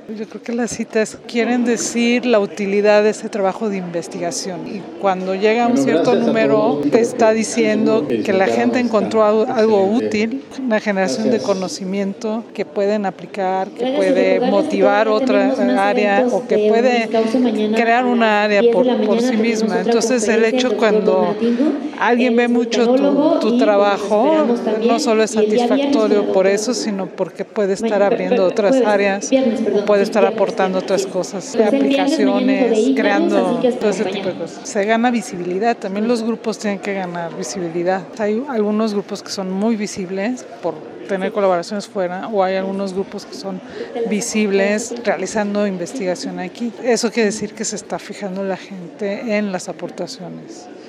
Yo creo que las citas quieren decir la utilidad de ese trabajo de investigación y cuando llega a un cierto número te está diciendo que la gente encontró algo útil, una generación de conocimiento que pueden aplicar, que puede motivar otra área o que puede crear una área por sí misma. Entonces el hecho cuando alguien ve mucho tu trabajo no solo es satisfactorio por eso, sino porque puede estar abriendo otras áreas, puede estar aportando otras cosas, aplicaciones, creando todo ese tipo de cosas. Se gana visibilidad, también los grupos tienen que ganar visibilidad. Hay algunos grupos que son muy visibles por tener colaboraciones fuera, o hay algunos grupos que son visibles realizando investigación aquí. Eso quiere decir que se está fijando la gente en las aportaciones.